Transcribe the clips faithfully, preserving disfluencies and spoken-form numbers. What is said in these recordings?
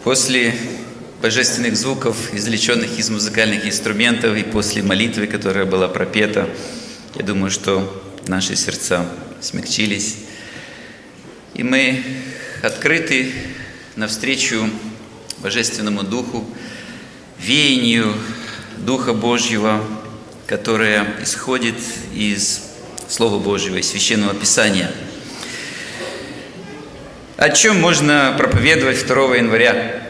После божественных звуков, извлеченных из музыкальных инструментов, и после молитвы, которая была пропета, я думаю, что наши сердца смягчились, и мы открыты навстречу Божественному Духу, веянию Духа Божьего, которое исходит из Слова Божьего, из Священного Писания. О чем можно проповедовать второго января?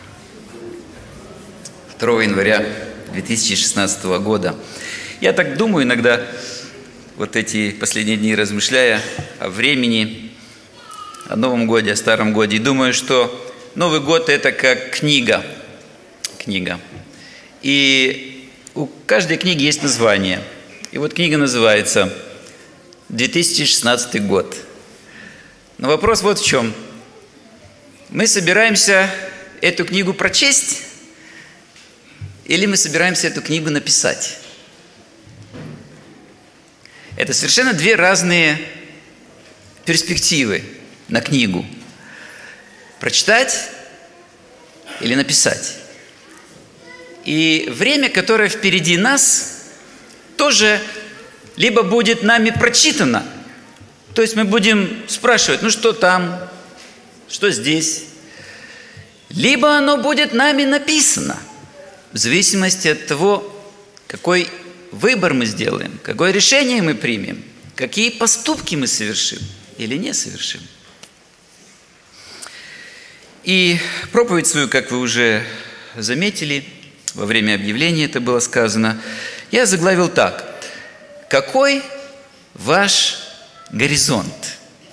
второго января две тысячи шестнадцатого года. Я так думаю иногда, вот эти последние дни размышляя о времени, о Новом годе, о Старом годе, и думаю, что Новый год – это как книга. Книга. И у каждой книги есть название. И вот книга называется «две тысячи шестнадцатый год». Но вопрос вот в чем. Мы собираемся эту книгу прочесть, или мы собираемся эту книгу написать? Это совершенно две разные перспективы на книгу. Прочитать или написать. И время, которое впереди нас, тоже либо будет нами прочитано, то есть мы будем спрашивать, ну что там, что здесь, либо оно будет нами написано, в зависимости от того, какой выбор мы сделаем, какое решение мы примем, какие поступки мы совершим или не совершим. И проповедь свою, как вы уже заметили, во время объявления это было сказано, я заглавил так: «Какой ваш горизонт?»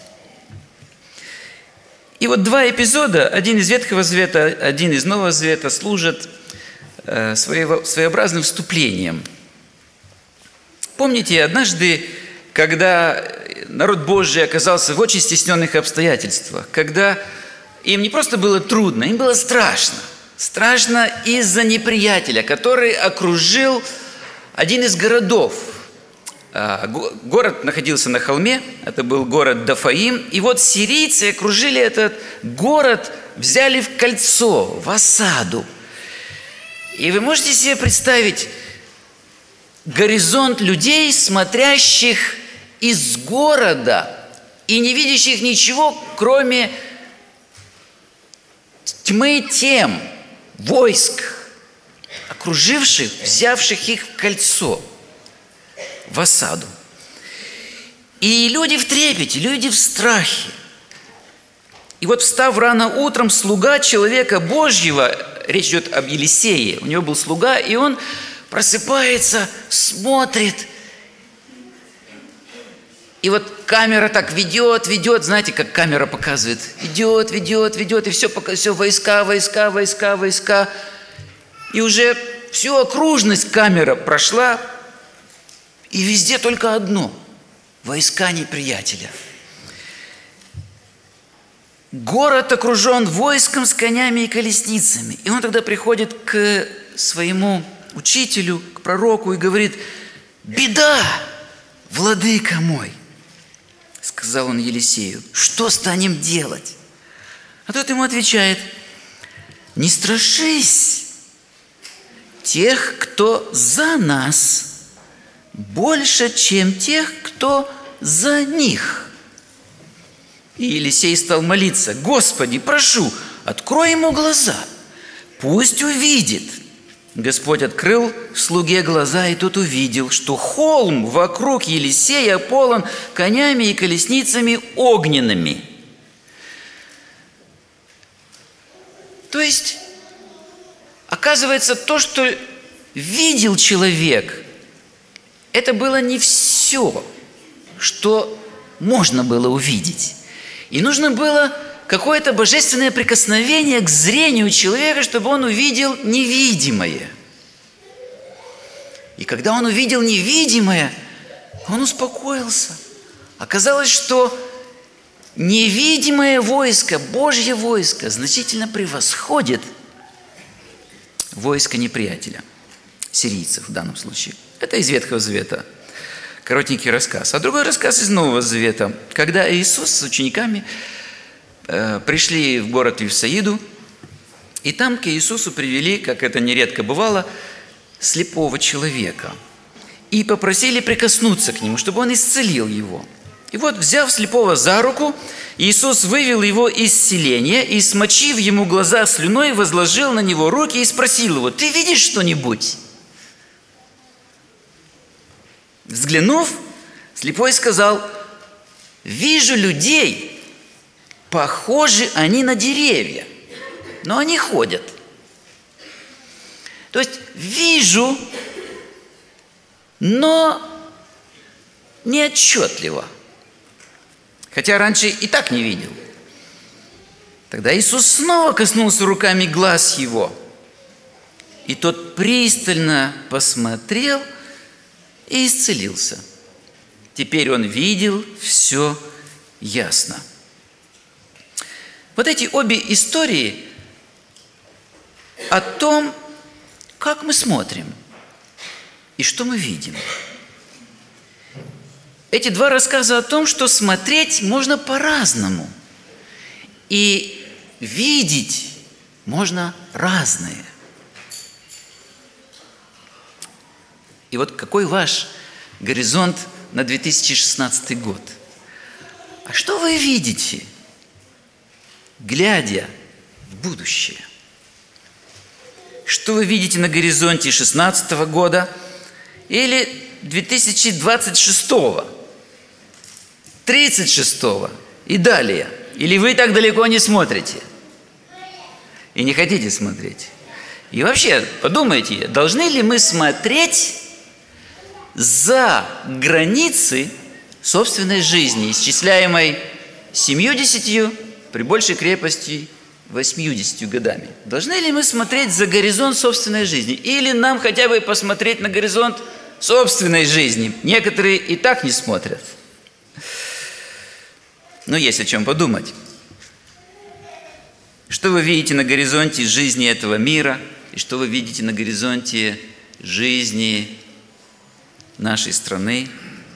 И вот два эпизода, один из Ветхого Завета, один из Нового Завета, служат э, своего, своеобразным вступлением. Помните, однажды, когда народ Божий оказался в очень стесненных обстоятельствах, когда им не просто было трудно, им было страшно. Страшно из-за неприятеля, который окружил один из городов. Город находился на холме, это был город Дафаим. И вот сирийцы окружили этот город, взяли в кольцо, в осаду. И вы можете себе представить горизонт людей, смотрящих из города и не видящих ничего, кроме тьмы тем, войск, окруживших, взявших их в кольцо, в осаду. И люди в трепете, люди в страхе. И вот, встав рано утром, слуга человека Божьего, речь идет об Елисее, у него был слуга, и он просыпается, смотрит. И вот камера так ведет, ведет, знаете, как камера показывает, ведет, ведет, ведет, и все, все войска, войска, войска, войска. И уже всю окружность камера прошла, и везде только одно – войска неприятеля. Город окружен войском с конями и колесницами. И он тогда приходит к своему учителю, к пророку и говорит: «Беда, владыка мой!» Сказал он Елисею: «Что станем делать?» А тот ему отвечает: «Не страшись тех, кто за нас, больше, чем тех, кто за них». И Елисей стал молиться: «Господи, прошу, открой ему глаза, пусть увидит». Господь открыл слуге глаза, и тот увидел, что холм вокруг Елисея полон конями и колесницами огненными. То есть, оказывается, то, что видел человек, это было не все, что можно было увидеть. И нужно было какое-то божественное прикосновение к зрению человека, чтобы он увидел невидимое. И когда он увидел невидимое, он успокоился. Оказалось, что невидимое войско, Божье войско, значительно превосходит войско неприятеля, сирийцев в данном случае. Это из Ветхого Завета. Коротенький рассказ. А другой рассказ из Нового Завета, когда Иисус с учениками пришли в город Вифсаиду, И там к Иисусу привели, как это нередко бывало, слепого человека. И попросили прикоснуться к нему, чтобы он исцелил его. И вот, взяв слепого за руку, Иисус вывел его из селения и, смочив ему глаза слюной, возложил на него руки и спросил его: «Ты видишь что-нибудь?» Взглянув, слепой сказал: «Вижу людей, похожи они на деревья, но они ходят». То есть вижу, но неотчетливо. Хотя раньше и так не видел. Тогда Иисус снова коснулся руками глаз его. И тот пристально посмотрел и исцелился. Теперь он видел все ясно. Вот эти обе истории о том, как мы смотрим и что мы видим. Эти два рассказа о том, что смотреть можно по-разному. И видеть можно разное. И вот какой ваш горизонт на две тысячи шестнадцатый год? А что вы видите, глядя в будущее? Что вы видите на горизонте шестнадцатого года или две тысячи двадцать шестого, тридцать шестого и далее? Или вы так далеко не смотрите и не хотите смотреть? И вообще, подумайте, должны ли мы смотреть за границы собственной жизни, исчисляемой семьюдесятью, при большей крепости восьмьюдесятью годами? Должны ли мы смотреть за горизонт собственной жизни? Или нам хотя бы посмотреть на горизонт собственной жизни? Некоторые и так не смотрят. Но есть о чем подумать. Что вы видите на горизонте жизни этого мира? И что вы видите на горизонте жизни нашей страны?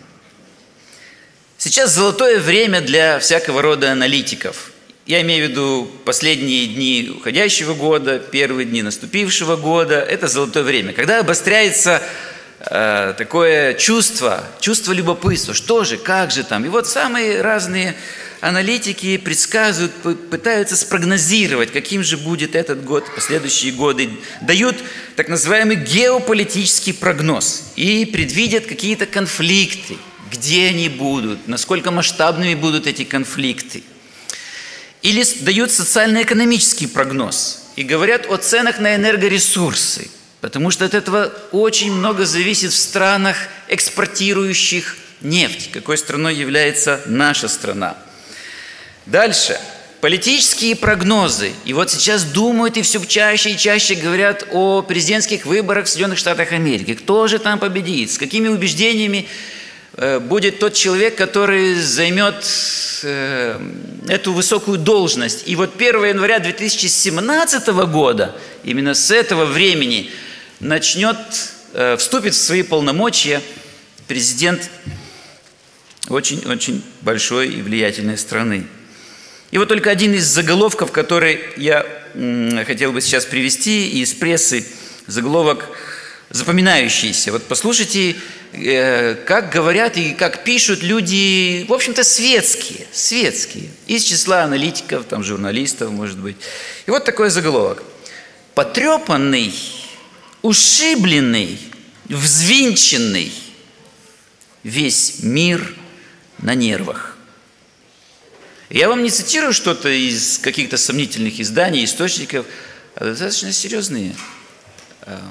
Сейчас золотое время для всякого рода аналитиков. Я имею в виду последние дни уходящего года, первые дни наступившего года. Это золотое время, когда обостряется э, такое чувство, чувство любопытства. Что же, как же там? И вот самые разные аналитики предсказывают, пытаются спрогнозировать, каким же будет этот год, последующие годы. Дают так называемый геополитический прогноз и предвидят какие-то конфликты, где они будут, насколько масштабными будут эти конфликты. Или дают социально-экономический прогноз и говорят о ценах на энергоресурсы, потому что от этого очень много зависит в странах, экспортирующих нефть, какой страной является наша страна. Дальше. Политические прогнозы. И вот сейчас думают и все чаще и чаще говорят о президентских выборах в Соединенных Штатах Америки. Кто же там победит? С какими убеждениями будет тот человек, который займет эту высокую должность. И вот первого января две тысячи семнадцатого года, именно с этого времени, начнет, вступит в свои полномочия президент очень-очень большой и влиятельной страны. И вот только один из заголовков, который я хотел бы сейчас привести из прессы, заголовок запоминающийся. Вот послушайте, как говорят и как пишут люди, в общем-то, светские, светские, из числа аналитиков, там, журналистов, может быть. И вот такой заголовок. Потрепанный, ушибленный, взвинченный весь мир на нервах. Я вам не цитирую что-то из каких-то сомнительных изданий, источников, а достаточно серьезные, э,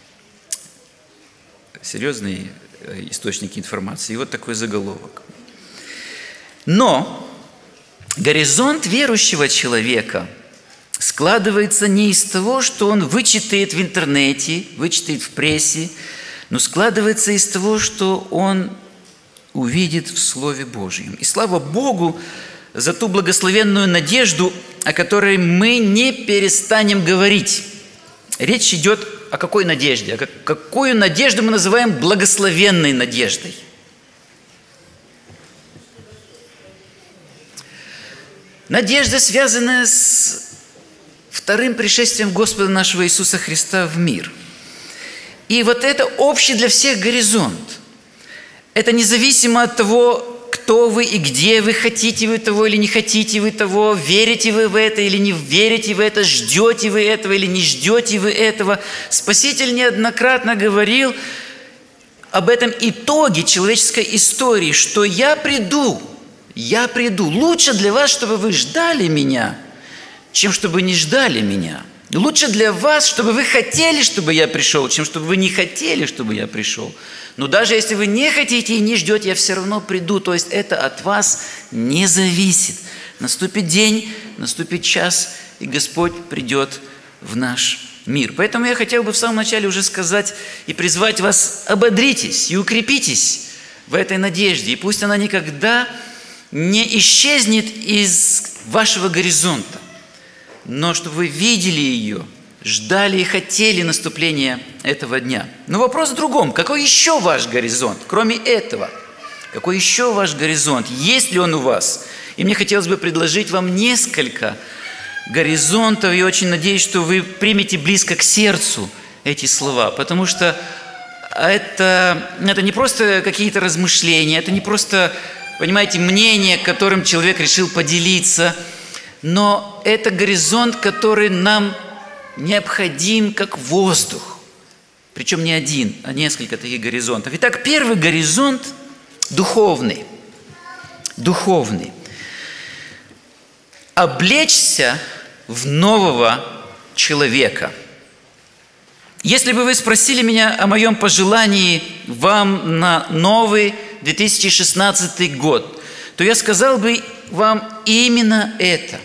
серьезные источники информации. И вот такой заголовок. Но горизонт верующего человека складывается не из того, что он вычитает в интернете, вычитает в прессе, но складывается из того, что он увидит в Слове Божьем. И слава Богу за ту благословенную надежду, о которой мы не перестанем говорить. Речь идет о какой надежде? А какую надежду мы называем благословенной надеждой? Надежда, связанная с вторым пришествием Господа нашего Иисуса Христа в мир. И вот это общий для всех горизонт. Это независимо от того, кто вы и где вы, хотите вы того или не хотите вы того, верите вы в это или не верите в это, ждете вы этого или не ждете вы этого. Спаситель неоднократно говорил об этом итоге человеческой истории, что я приду, я приду. Лучше для вас, чтобы вы ждали меня, чем чтобы не ждали меня. Лучше для вас, чтобы вы хотели, чтобы я пришел, чем чтобы вы не хотели, чтобы я пришел. Но даже если вы не хотите и не ждете, я все равно приду. То есть это от вас не зависит. Наступит день, наступит час, и Господь придет в наш мир. Поэтому я хотел бы в самом начале уже сказать и призвать вас: ободритесь и укрепитесь в этой надежде. И пусть она никогда не исчезнет из вашего горизонта, но чтобы вы видели ее, ждали и хотели наступления этого дня. Но вопрос в другом. Какой еще ваш горизонт, кроме этого? Какой еще ваш горизонт? Есть ли он у вас? И мне хотелось бы предложить вам несколько горизонтов, и очень надеюсь, что вы примете близко к сердцу эти слова, потому что это, это не просто какие-то размышления, это не просто, понимаете, мнение, которым человек решил поделиться, но это горизонт, который нам необходим как воздух. Причем не один, а несколько таких горизонтов. Итак, первый горизонт духовный. Духовный. Облечься в нового человека. Если бы вы спросили меня о моем пожелании вам на новый две тысячи шестнадцатый год, то я сказал бы вам именно это.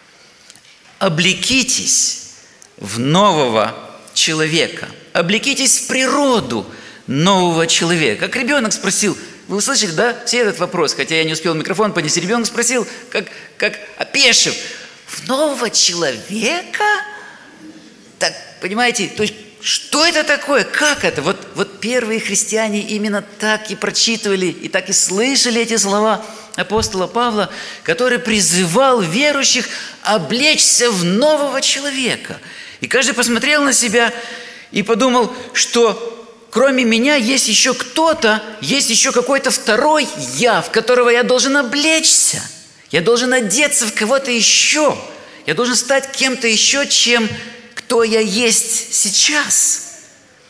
Облекитесь в нового человека. Облекитесь в природу нового человека. Как ребенок спросил, вы услышали, да, все этот вопрос, хотя я не успел микрофон поднести, ребенок спросил, как, как опешив, в нового человека? Так, понимаете, то есть, что это такое? Как это? Вот, вот первые христиане именно так и прочитывали, и так и слышали эти слова апостола Павла, который призывал верующих облечься в нового человека. И каждый посмотрел на себя и подумал, что кроме меня есть еще кто-то, есть еще какой-то второй я, в которого я должен облечься. Я должен одеться в кого-то еще. Я должен стать кем-то еще, чем кто я есть сейчас.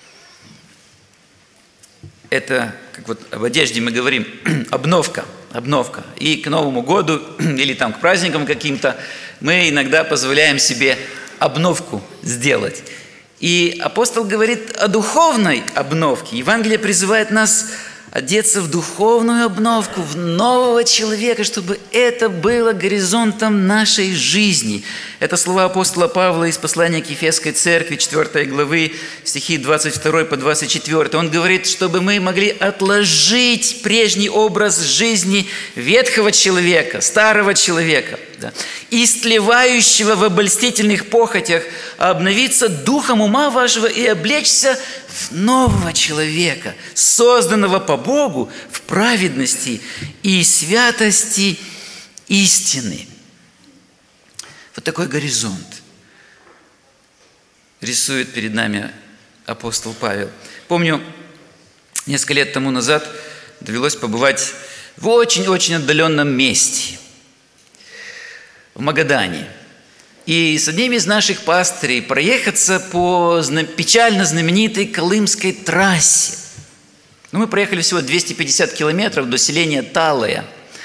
Это, как вот об одежде мы говорим, обновка, обновка. И к Новому году или там к праздникам каким-то мы иногда позволяем себе обновку сделать. И апостол говорит о духовной обновке. Евангелие призывает нас одеться в духовную обновку, в нового человека, чтобы это было горизонтом нашей жизни. Это слова апостола Павла из послания к Ефесской церкви, четвёртой главы, стихи двадцать второй по двадцать четвёртый. Он говорит, чтобы мы могли отложить прежний образ жизни ветхого человека, старого человека, да, истлевающего в обольстительных похотях, а обновиться духом ума вашего и облечься в нового человека, созданного по Богу в праведности и святости истины. Вот такой горизонт рисует перед нами апостол Павел. Помню, несколько лет тому назад довелось побывать в очень-очень отдаленном месте, в Магадане. И с одним из наших пастырей проехаться по печально знаменитой Колымской трассе. Ну, мы проехали всего двести пятьдесят километров до селения Талая.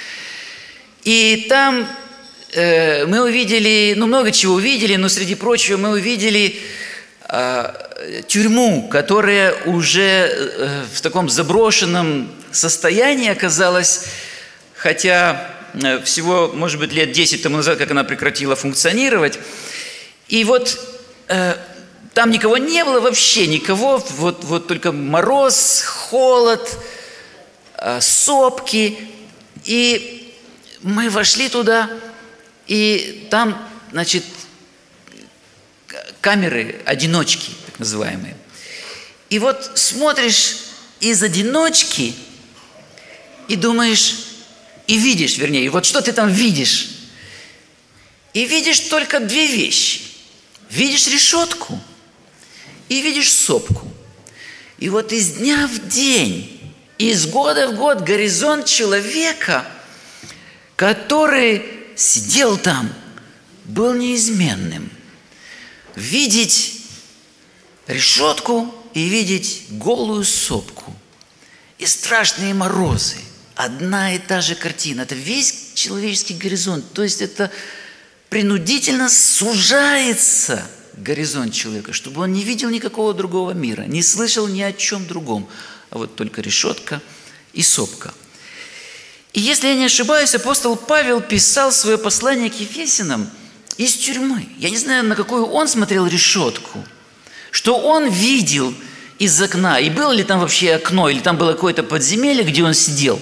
И там э, мы увидели, ну, много чего увидели, но среди прочего мы увидели э, тюрьму, которая уже э, в таком заброшенном состоянии оказалась, хотя всего, может быть, лет десять тому назад, как она прекратила функционировать. И вот э, там никого не было вообще, никого, вот, вот только мороз, холод, э, сопки. И мы вошли туда, и там, значит, камеры, одиночки, так называемые. И вот смотришь из одиночки и думаешь... И видишь, вернее, вот что ты там видишь? И видишь только две вещи. видишь решетку и видишь сопку. И вот из дня в день, из года в год горизонт человека, который сидел там, был неизменным. Видеть решетку и видеть голую сопку. И страшные морозы. Одна и та же картина. Это весь человеческий горизонт. То есть это принудительно сужается горизонт человека, чтобы он не видел никакого другого мира, не слышал ни о чем другом, а вот только решетка и сопка. И если я не ошибаюсь, апостол Павел писал свое послание к Ефесянам из тюрьмы. Я не знаю, на какую он смотрел решетку, что он видел из окна, и было ли там вообще окно, или там было какое-то подземелье, где он сидел.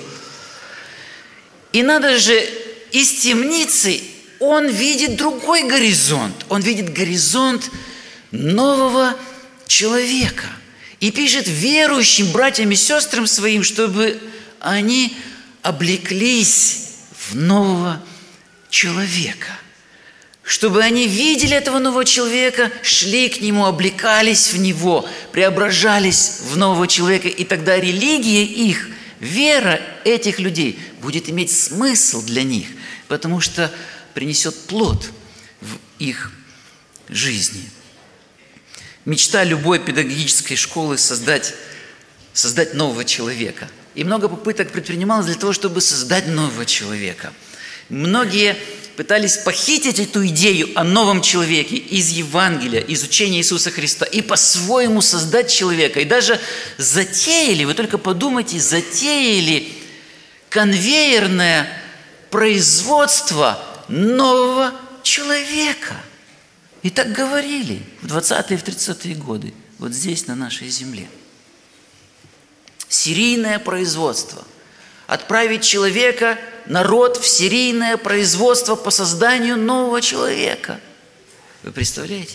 И надо же, из темницы он видит другой горизонт. Он видит горизонт нового человека. И пишет верующим братьям и сестрам своим, чтобы они облеклись в нового человека. Чтобы они видели этого нового человека, шли к нему, облекались в него, преображались в нового человека. И тогда религия их, вера этих людей будет иметь смысл для них, потому что принесет плод в их жизни. Мечта любой педагогической школы создать, создать нового человека. И много попыток предпринималось для того, чтобы создать нового человека. Многие пытались похитить эту идею о новом человеке из Евангелия, из учения Иисуса Христа и по-своему создать человека. И даже затеяли, вы только подумайте, затеяли конвейерное производство нового человека. И так говорили в двадцатые, в тридцатые годы, вот здесь, на нашей земле. Серийное производство. Отправить человека, народ, в серийное производство по созданию нового человека. Вы представляете?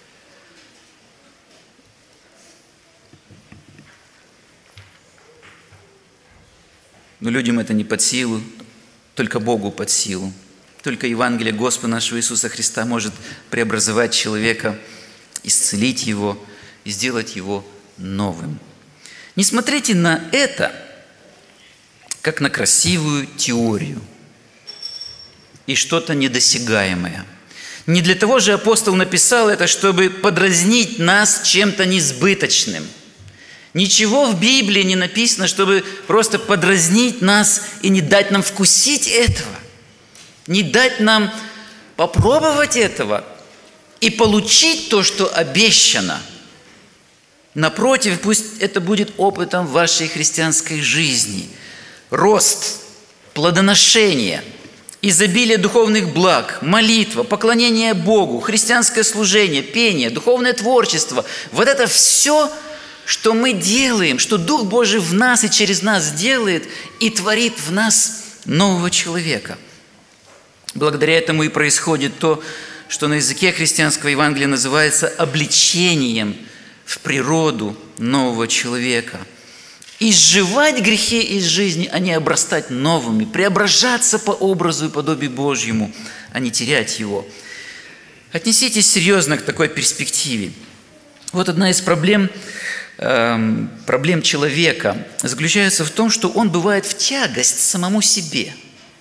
Но людям это не под силу, только Богу под силу. Только Евангелие Господа нашего Иисуса Христа может преобразовать человека, исцелить его и сделать его новым. Не смотрите на это, как на красивую теорию и что-то недосягаемое. Не для того же апостол написал это, чтобы подразнить нас чем-то несбыточным. Ничего в Библии не написано, чтобы просто подразнить нас и не дать нам вкусить этого, не дать нам попробовать этого и получить то, что обещано. Напротив, пусть это будет опытом вашей христианской жизни. Рост, плодоношение, изобилие духовных благ, молитва, поклонение Богу, христианское служение, пение, духовное творчество. Вот это все, что мы делаем, что Дух Божий в нас и через нас делает и творит в нас нового человека. Благодаря этому и происходит то, что на языке христианского Евангелия называется обличением в природу нового человека. Изживать грехи из жизни, а не обрастать новыми, преображаться по образу и подобию Божьему, а не терять его. Отнеситесь серьезно к такой перспективе. Вот одна из проблем, э, проблем человека заключается в том, что он бывает в тягость самому себе.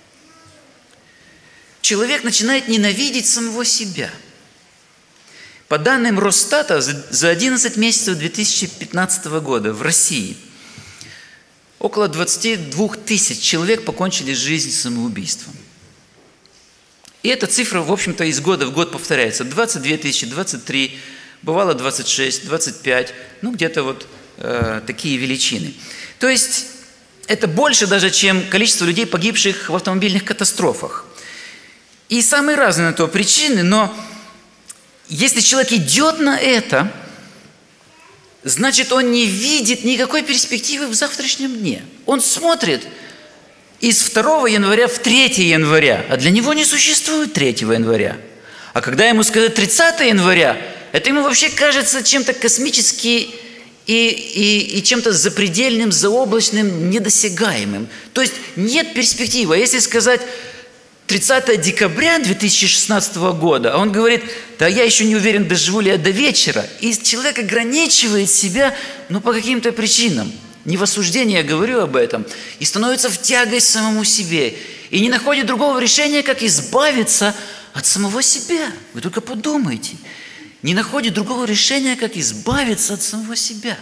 Человек начинает ненавидеть самого себя. По данным Росстата, за одиннадцать месяцев две тысячи пятнадцатого года в России около двадцать две тысячи человек покончили жизнь самоубийством. И эта цифра, в общем-то, из года в год повторяется. двадцать две тысячи, двадцать три, бывало двадцать шесть, двадцать пять, ну где-то вот э, такие величины. То есть это больше даже, чем количество людей, погибших в автомобильных катастрофах. И самые разные на то причины, но если человек идет на это, значит, он не видит никакой перспективы в завтрашнем дне. Он смотрит из второго января в третьего января, а для него не существует третьего января. А когда ему сказать тридцатого января, это ему вообще кажется чем-то космическим и, и, и чем-то запредельным, заоблачным, недосягаемым. То есть нет перспективы. А если сказать тридцатое декабря две тысячи шестнадцатого года, а он говорит: да я еще не уверен, доживу ли я до вечера. И человек ограничивает себя, ну, по каким-то причинам. Не в осуждении я говорю об этом. И становится в тягость самому себе. И не находит другого решения, как избавиться от самого себя. Вы только подумайте. Не находит другого решения, как избавиться от самого себя.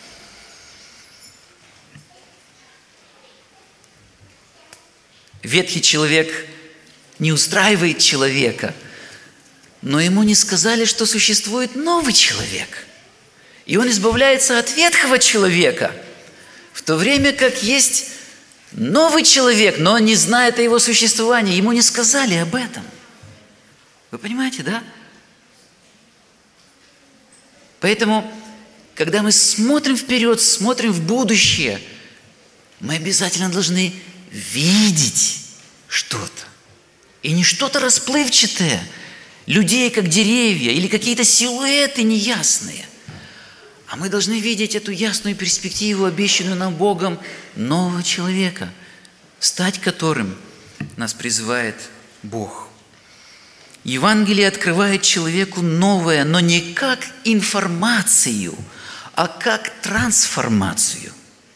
Ветхий человек не устраивает человека, но ему не сказали, что существует новый человек. И он избавляется от ветхого человека, в то время как есть новый человек, но он не знает о его существовании. Ему не сказали об этом. Вы понимаете, да? Поэтому, когда мы смотрим вперед, смотрим в будущее, мы обязательно должны видеть что-то. И не что-то расплывчатое, людей как деревья или какие-то силуэты неясные. А мы должны видеть эту ясную перспективу, обещанную нам Богом, нового человека, стать которым нас призывает Бог. Евангелие открывает человеку новое, но не как информацию, а как трансформацию.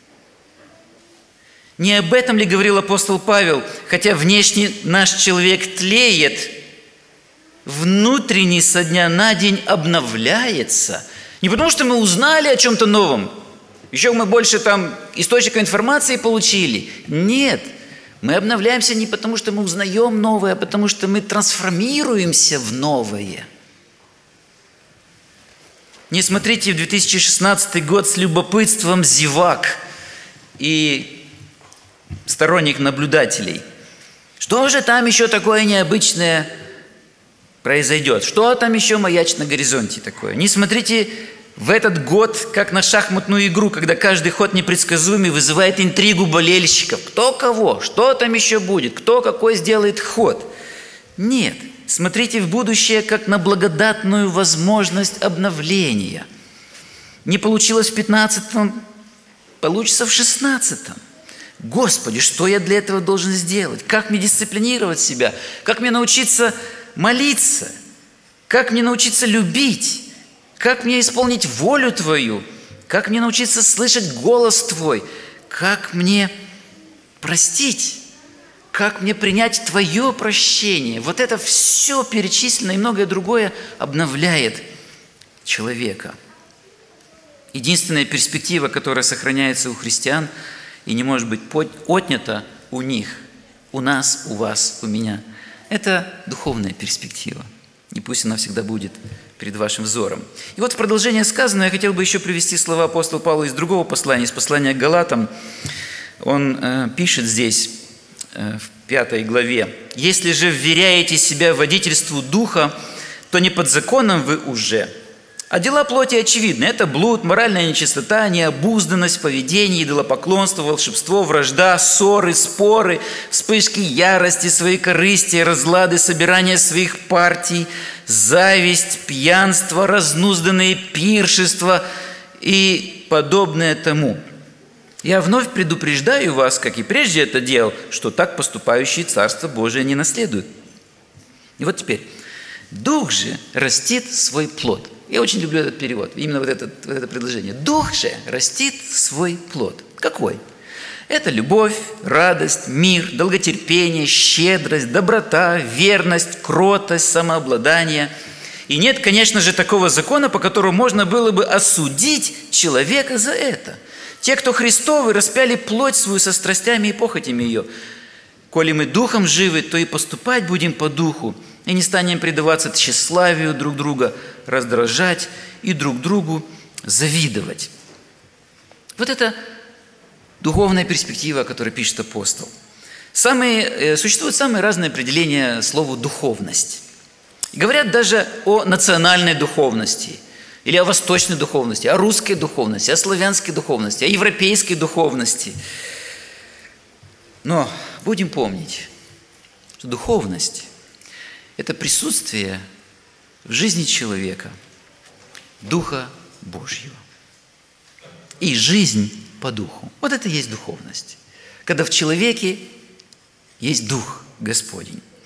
Не об этом ли говорил апостол Павел? Хотя внешне наш человек тлеет, внутренний со дня на день обновляется. Не потому, что мы узнали о чем-то новом, еще мы больше там источника информации получили. Нет, мы обновляемся не потому, что мы узнаем новое, а потому, что мы трансформируемся в новое. Не смотрите в две тысячи шестнадцатый год с любопытством зевак и сторонних наблюдателей. Что же там еще такое необычное произойдет? Что там еще маячит на горизонте такое? Не смотрите в этот год, как на шахматную игру, когда каждый ход непредсказуемый вызывает интригу болельщиков. Кто кого? Что там еще будет? Кто какой сделает ход? Нет. Смотрите в будущее, как на благодатную возможность обновления. Не получилось в пятнадцатом, получится в шестнадцатом. Господи, что я для этого должен сделать? Как мне дисциплинировать себя? Как мне научиться молиться? Как мне научиться любить? Как мне исполнить волю Твою? Как мне научиться слышать голос Твой? Как мне простить? Как мне принять Твое прощение? Вот это все перечислено и многое другое обновляет человека. Единственная перспектива, которая сохраняется у христиан и не может быть отнята у них, у нас, у вас, у меня, это духовная перспектива. И пусть она всегда будет перед вашим взором. И вот в продолжение сказанного я хотел бы еще привести слова апостола Павла из другого послания, из послания к Галатам. Он э, пишет здесь, э, в пятой главе: «Если же вверяете себя водительству Духа, то не под законом вы уже. А дела плоти очевидны. Это блуд, моральная нечистота, необузданность в поведении, идолопоклонство, волшебство, вражда, ссоры, споры, вспышки ярости, своекорыстия, разлады, собирание своих партий, зависть, пьянство, разнузданные пиршества и подобное тому. Я вновь предупреждаю вас, как и прежде это делал, что так поступающие Царство Божие не наследуют». И вот теперь. «Дух же растит свой плод». Я очень люблю этот перевод, именно вот, этот, вот это предложение. «Дух же растит свой плод». Какой? Это любовь, радость, мир, долготерпение, щедрость, доброта, верность, кротость, самообладание. И нет, конечно же, такого закона, по которому можно было бы осудить человека за это. Те, кто Христовы, распяли плоть свою со страстями и похотями ее. Коли мы духом живы, то и поступать будем по духу, и не станем предаваться тщеславию друг друга, раздражать и друг другу завидовать. Вот это духовная перспектива, о которой пишет апостол. Самые, существуют самые разные определения слову «духовность». Говорят даже о национальной духовности, или о восточной духовности, о русской духовности, о славянской духовности, о европейской духовности. Но будем помнить, что духовность – это присутствие в жизни человека Духа Божьего и жизнь по Духу. Вот это и есть духовность, когда в человеке есть Дух Господень.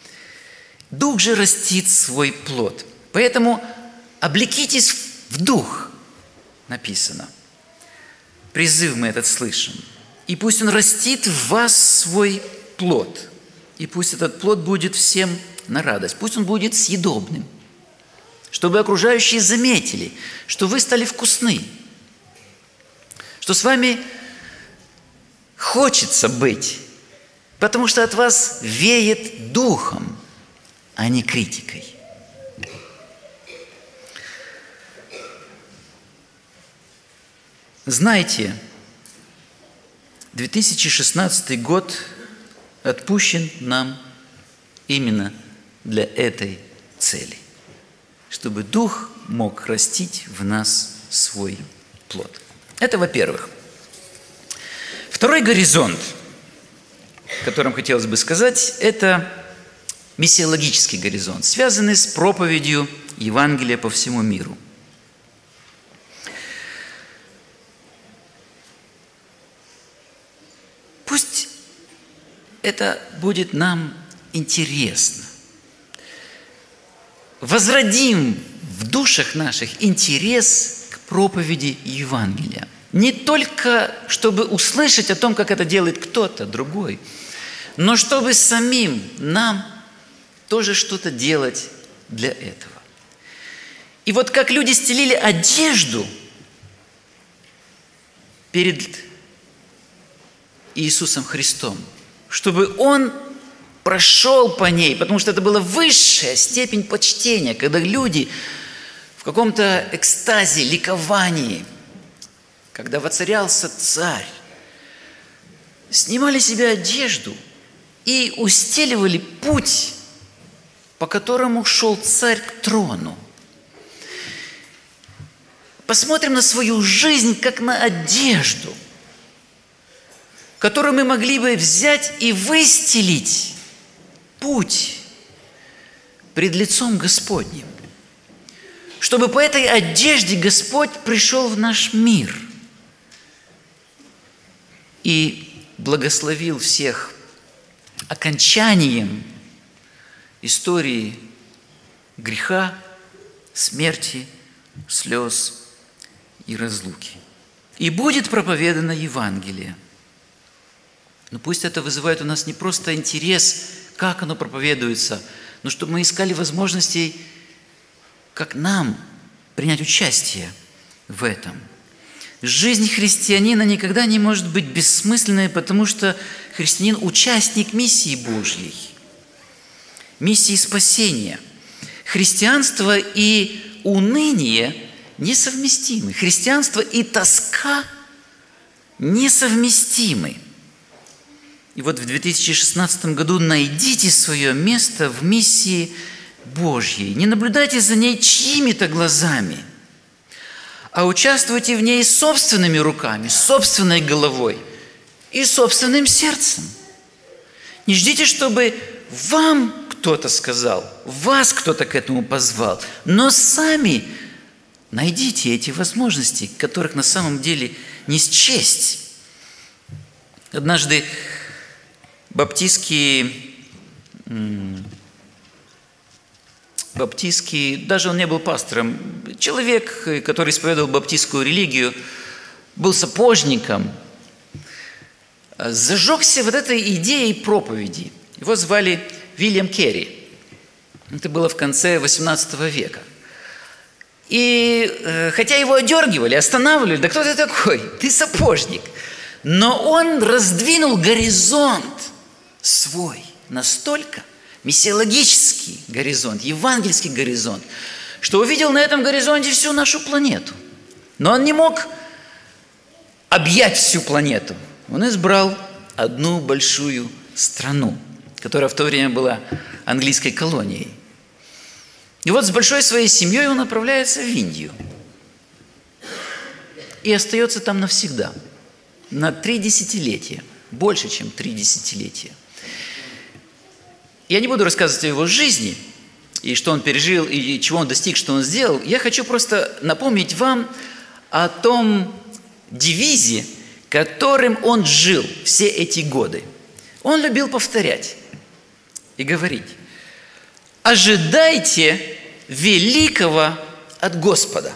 Дух же растит свой плод. Поэтому облекитесь в дух, написано. Призыв мы этот слышим. И пусть он растит в вас свой плод. И пусть этот плод будет всем на радость. Пусть он будет съедобным. Чтобы окружающие заметили, что вы стали вкусны. Что с вами хочется быть. Потому что от вас веет духом, а не критикой. Знаете, две тысячи шестнадцатый год отпущен нам именно для этой цели, чтобы Дух мог растить в нас свой плод. Это во-первых. Второй горизонт, о котором хотелось бы сказать, это миссиологический горизонт, связанный с проповедью Евангелия по всему миру. Пусть это будет нам интересно. Возродим в душах наших интерес к проповеди Евангелия. Не только, чтобы услышать о том, как это делает кто-то другой, но чтобы самим нам тоже что-то делать для этого. И вот как люди стелили одежду перед Иисусом Христом, чтобы Он прошел по ней, потому что это была высшая степень почтения, когда люди в каком-то экстазе, ликовании, когда воцарялся царь, снимали себе одежду и устеливали путь, по которому шел царь к трону. Посмотрим на свою жизнь, как на одежду, которую мы могли бы взять и выстелить путь пред лицом Господним, чтобы по этой одежде Господь пришел в наш мир и благословил всех окончанием истории греха, смерти, слез и разлуки. И будет проповедано Евангелие. Но пусть это вызывает у нас не просто интерес, как оно проповедуется, но чтобы мы искали возможностей, как нам принять участие в этом. Жизнь христианина никогда не может быть бессмысленной, потому что христианин – участник миссии Божьей, миссии спасения. Христианство и уныние несовместимы. Христианство и тоска несовместимы. И вот в две тысячи шестнадцатом году найдите свое место в миссии Божьей. Не наблюдайте за ней чьими-то глазами, а участвуйте в ней собственными руками, собственной головой и собственным сердцем. Не ждите, чтобы вам кто-то сказал, вас кто-то к этому позвал, но сами найдите эти возможности, которых на самом деле не счесть. Однажды баптистский, баптистский, даже он не был пастором, человек, который исповедовал баптистскую религию, был сапожником, зажегся вот этой идеей проповеди. Его звали Вильям Керри. Это было в конце восемнадцатого века. И э, хотя его одергивали, останавливали, да кто ты такой? Ты сапожник. Но он раздвинул горизонт свой настолько, миссиологический горизонт, евангельский горизонт, что увидел на этом горизонте всю нашу планету. Но он не мог объять всю планету. Он избрал одну большую страну, которая в то время была английской колонией. И вот с большой своей семьей он отправляется в Индию. И остается там навсегда. На три десятилетия. Больше, чем три десятилетия. Я не буду рассказывать о его жизни, и что он пережил, и чего он достиг, что он сделал. Я хочу просто напомнить вам о том девизе, которым он жил все эти годы. Он любил повторять и говорить: ожидайте великого от Господа.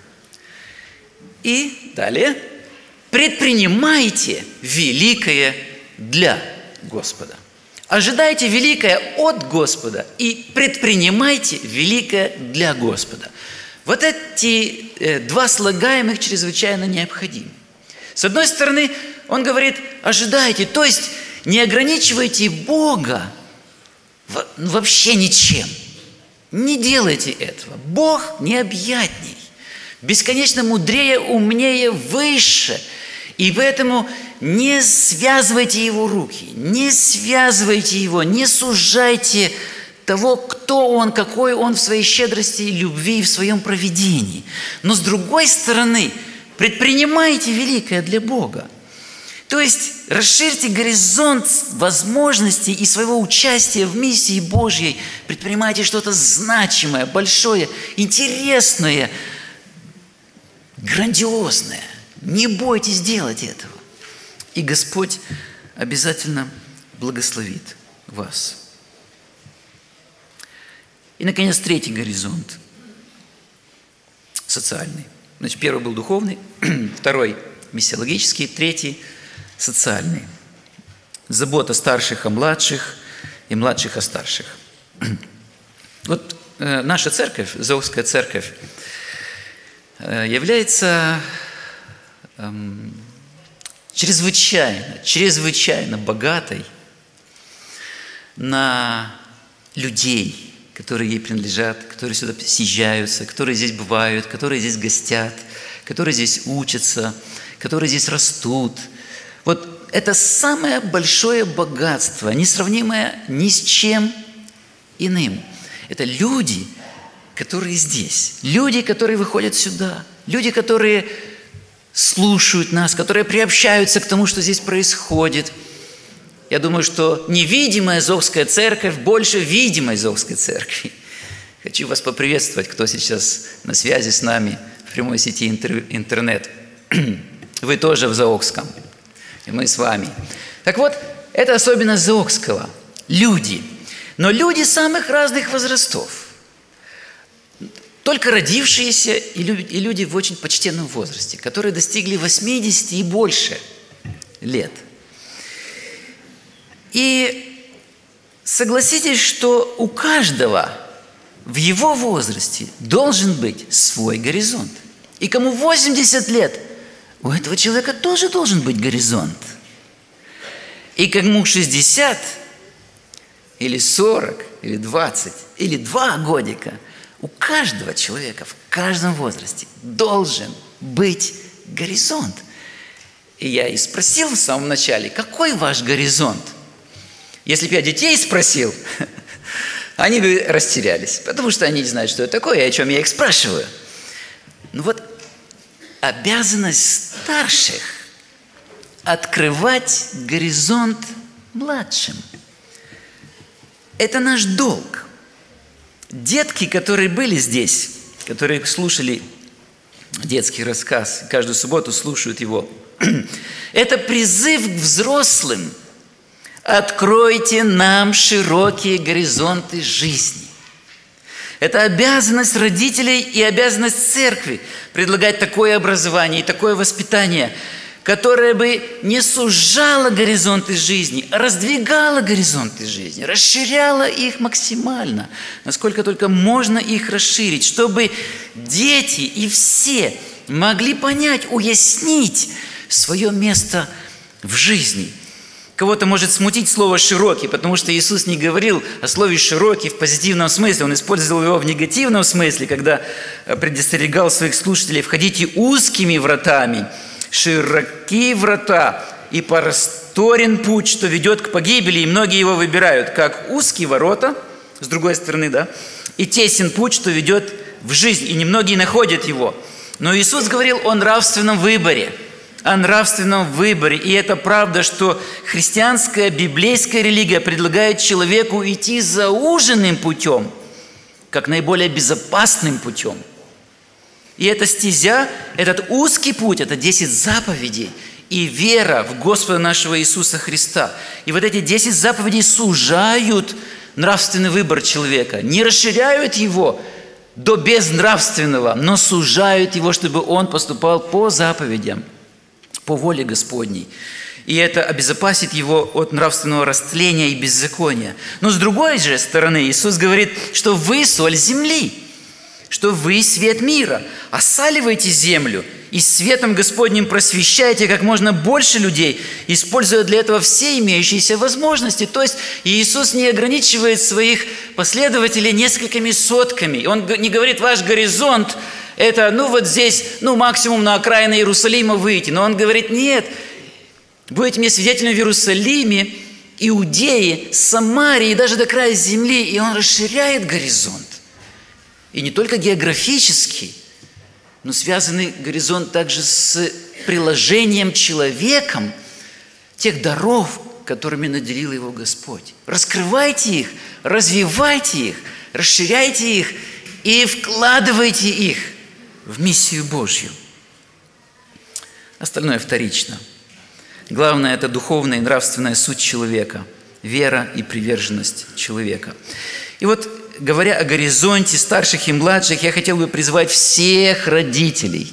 И далее, предпринимайте великое для Господа. Ожидайте великое от Господа и предпринимайте великое для Господа. Вот эти э, два слагаемых чрезвычайно необходимы. С одной стороны, он говорит, ожидайте, то есть не ограничивайте Бога вообще ничем. Не делайте этого. Бог необъятней, бесконечно мудрее, умнее, выше. И поэтому не связывайте Его руки, не связывайте Его, не сужайте того, кто Он, какой Он в своей щедрости и любви, и в своем провидении. Но с другой стороны, предпринимайте великое для Бога. То есть расширьте горизонт возможностей и своего участия в миссии Божьей. Предпринимайте что-то значимое, большое, интересное, грандиозное. Не бойтесь делать этого. И Господь обязательно благословит вас. И, наконец, третий горизонт – социальный. Значит, первый был духовный, второй – миссиологический, третий – социальный. Забота старших о младших и младших о старших. Вот э, наша церковь, Зоокская церковь, э, является э, чрезвычайно, чрезвычайно богатой на людей, которые ей принадлежат, которые сюда съезжаются, которые здесь бывают, которые здесь гостят, которые здесь учатся, которые здесь растут. Вот это самое большое богатство, несравнимое ни с чем иным. Это люди, которые здесь, люди, которые выходят сюда, люди, которые слушают нас, которые приобщаются к тому, что здесь происходит. Я думаю, что невидимая Зоокская церковь больше видимой Зоокской церкви. Хочу вас поприветствовать, кто сейчас на связи с нами в прямой сети интернет. Вы тоже в Зоокском. И мы с вами. Так вот, это особенность Зоокского. Люди. Но люди самых разных возрастов. Только родившиеся и люди в очень почтенном возрасте, которые достигли восьмидесяти и больше лет. И согласитесь, что у каждого в его возрасте должен быть свой горизонт. И кому восемьдесят лет, у этого человека тоже должен быть горизонт. И кому шестьдесят, или сорок, или двадцать, или два годика, у каждого человека в каждом возрасте должен быть горизонт. И я и спросил в самом начале, какой ваш горизонт? Если бы я детей спросил, они бы растерялись, потому что они не знают, что это такое, и о чем я их спрашиваю. Ну вот, обязанность старших – открывать горизонт младшим. Это наш долг. Детки, которые были здесь, которые слушали детский рассказ, каждую субботу слушают его, это призыв к взрослым. Откройте нам широкие горизонты жизни. Это обязанность родителей и обязанность церкви предлагать такое образование и такое воспитание, которое бы не сужало горизонты жизни, а раздвигало горизонты жизни, расширяло их максимально, насколько только можно их расширить, чтобы дети и все могли понять, уяснить свое место в жизни. Кого-то может смутить слово «широкий», потому что Иисус не говорил о слове «широкий» в позитивном смысле. Он использовал его в негативном смысле, когда предостерегал своих слушателей: «Входите узкими вратами, широки врата, и просторен путь, что ведет к погибели, и многие его выбирают, как узкие ворота», с другой стороны, да, «и тесен путь, что ведет в жизнь, и немногие находят его». Но Иисус говорил о нравственном выборе. О нравственном выборе. И это правда, что христианская библейская религия предлагает человеку идти зауженным путем, как наиболее безопасным путем. И эта стезя, этот узкий путь, это десять заповедей и вера в Господа нашего Иисуса Христа. И вот эти десять заповедей сужают нравственный выбор человека, не расширяют его до безнравственного, но сужают его, чтобы он поступал по заповедям, по воле Господней. И это обезопасит его от нравственного растления и беззакония. Но с другой же стороны, Иисус говорит, что вы соль земли, что вы свет мира. Осаливайте землю и светом Господним просвещайте как можно больше людей, используя для этого все имеющиеся возможности. То есть Иисус не ограничивает своих последователей несколькими сотками. Он не говорит, ваш горизонт – это, ну вот здесь, ну максимум на окраины Иерусалима выйти. Но Он говорит, нет, будете мне свидетелями в Иерусалиме, Иудее, Самарии и даже до края земли. И Он расширяет горизонт. И не только географический, но связанный горизонт также с приложением человеком тех даров, которыми наделил его Господь. Раскрывайте их, развивайте их, расширяйте их и вкладывайте их в миссию Божью. Остальное вторично. Главное – это духовная и нравственная суть человека, вера и приверженность человека. И вот, говоря о горизонте старших и младших, я хотел бы призвать всех родителей,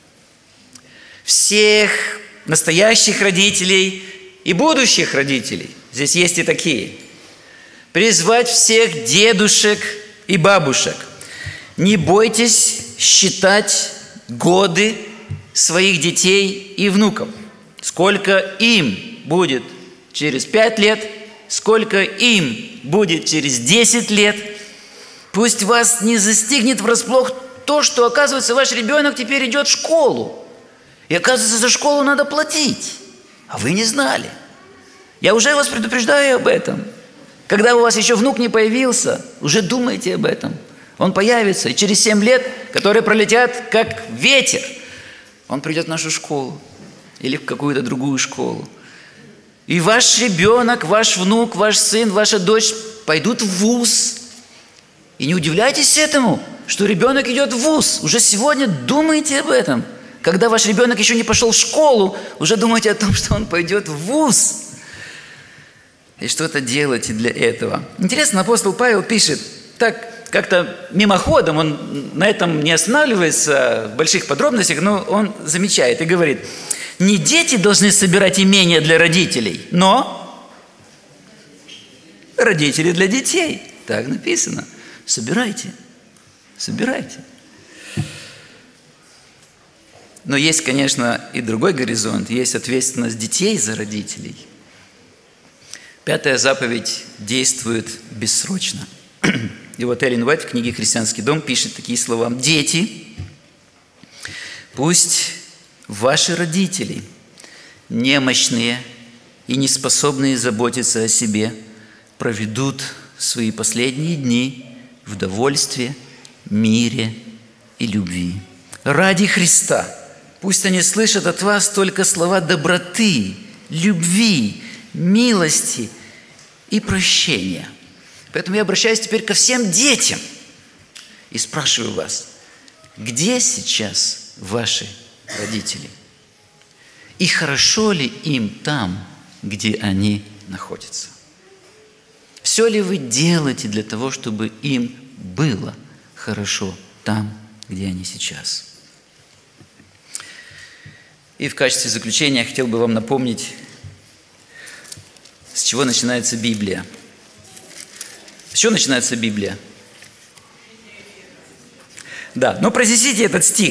всех настоящих родителей и будущих родителей, здесь есть и такие, призвать всех дедушек и бабушек. Не бойтесь считать годы своих детей и внуков, сколько им будет через пять лет, сколько им будет через десять лет. Пусть вас не застигнет врасплох то, что, оказывается, ваш ребенок теперь идет в школу. И, оказывается, за школу надо платить. А вы не знали. Я уже вас предупреждаю об этом. Когда у вас еще внук не появился, уже думайте об этом. Он появится, и через семь лет, которые пролетят как ветер, он придет в нашу школу или в какую-то другую школу. И ваш ребенок, ваш внук, ваш сын, ваша дочь пойдут в вуз. И не удивляйтесь этому, что ребенок идет в вуз. Уже сегодня думайте об этом. Когда ваш ребенок еще не пошел в школу, уже думайте о том, что он пойдет в вуз. И что-то делайте для этого. Интересно, апостол Павел пишет, так как-то мимоходом, он на этом не останавливается в больших подробностях, но он замечает и говорит, не дети должны собирать имения для родителей, но родители для детей. Так написано. Собирайте, собирайте. Но есть, конечно, и другой горизонт. Есть ответственность детей за родителей. Пятая заповедь действует бессрочно. И вот Эллен Уайт в книге «Христианский дом» пишет такие слова. «Дети, пусть ваши родители, немощные и неспособные заботиться о себе, проведут свои последние дни в довольстве, мире и любви. Ради Христа пусть они слышат от вас только слова доброты, любви, милости и прощения». Поэтому я обращаюсь теперь ко всем детям и спрашиваю вас, где сейчас ваши родители? И хорошо ли им там, где они находятся? Все ли вы делаете для того, чтобы им было хорошо там, где они сейчас? И в качестве заключения я хотел бы вам напомнить, с чего начинается Библия. С чего начинается Библия? Да, но произнесите этот стих.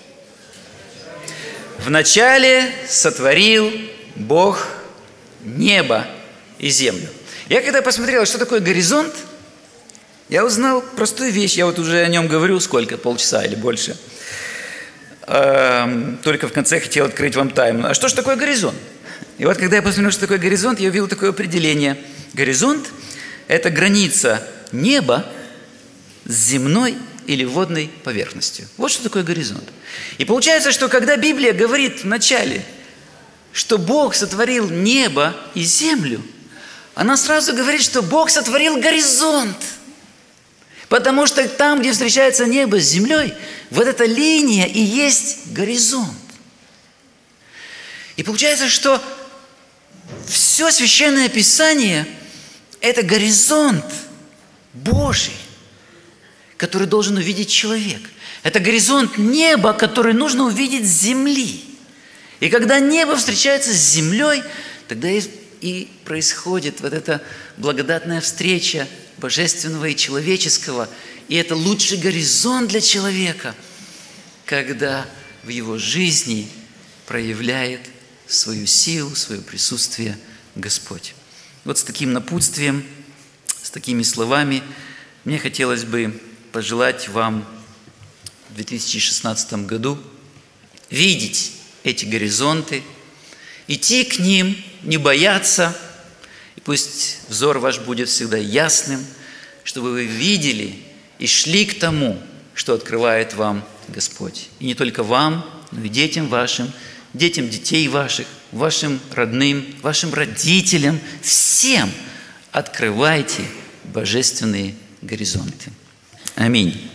«Вначале сотворил Бог небо и землю». Я когда посмотрел, что такое горизонт, я узнал простую вещь. Я вот уже о нем говорю сколько, полчаса или больше. Только в конце хотел открыть вам тайну. А что же такое горизонт? И вот когда я посмотрел, что такое горизонт, я увидел такое определение. Горизонт – это граница неба с земной или водной поверхностью. Вот что такое горизонт. И получается, что когда Библия говорит вначале, что Бог сотворил небо и землю, она сразу говорит, что Бог сотворил горизонт. Потому что там, где встречается небо с землей, вот эта линия и есть горизонт. И получается, что все Священное Писание – это горизонт Божий, который должен увидеть человек. Это горизонт неба, который нужно увидеть с земли. И когда небо встречается с землей, тогда и, и происходит вот эта благодатная встреча божественного и человеческого. И это лучший горизонт для человека, когда в его жизни проявляет свою силу, свое присутствие Господь. Вот с таким напутствием, с такими словами мне хотелось бы пожелать вам в две тысячи шестнадцатом году видеть эти горизонты, идти к ним, не бояться, и пусть взор ваш будет всегда ясным, чтобы вы видели и шли к тому, что открывает вам Господь. И не только вам, но и детям вашим, детям детей ваших, вашим родным, вашим родителям, всем открывайте божественные горизонты. Аминь.